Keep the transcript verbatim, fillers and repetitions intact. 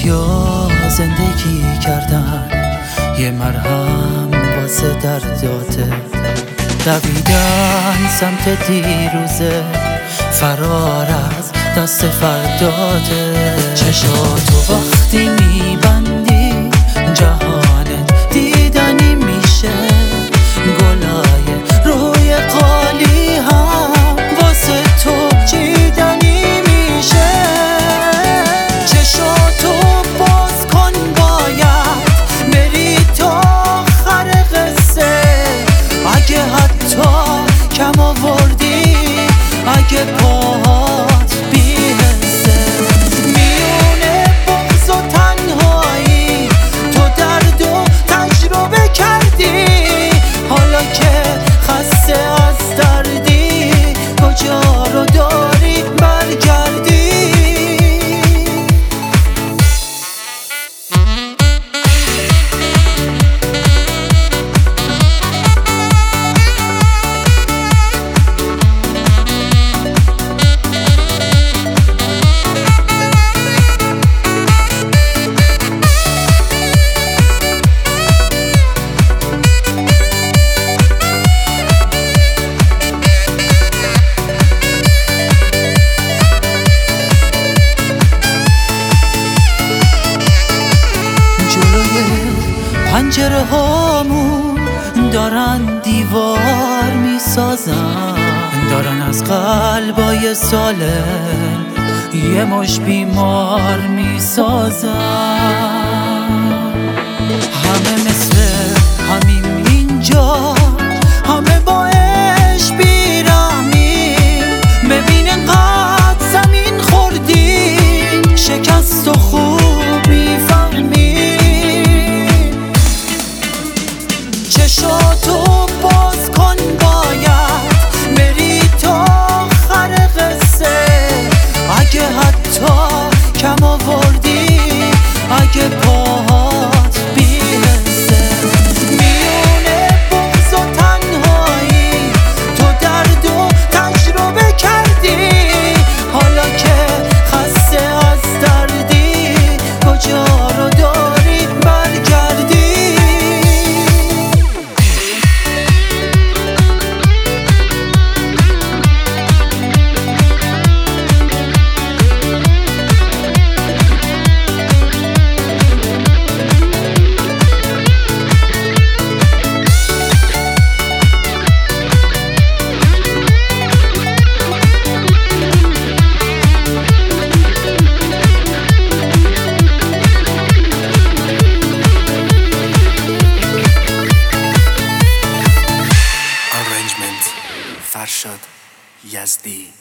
یا زندگی کردن یه مرهم واسه درداته، دویدن سمت دیروزه، فرار از دست فرداته. چشاتو وقتی میبندی جهانت دیدنی میشه، گلای روی قالی هم واسه تو چیدنی میشه. چشاتو باز کن باید بری تا آخر قصه، اگه حتی کم آوردی، اگه پاهات بی‌حسه، میونه بغض و تنهایی تو درد و تجربه کردی. حالا که خسته از دردی کجا رو داری برگردی؟ پنجره هامون دارن دیوار میسازن، دارن از قلبای سالم یه مش بیمار میسازن. همه مثل همین اینجا، همه با عشق بیرحمیم. ببین انقدر زمین خوردیم، شکست و خوب میفهمیم. چشاتو باز کن باید بری تا آخر قصه، اگه حتی کم آوردی، اگه پاهات بی‌حسه، میونه بغض و تنهایی تو درد و تجربه کردی. حالا که خسته از دردی کجا رو داری برگردی؟ فرشاد یزدی.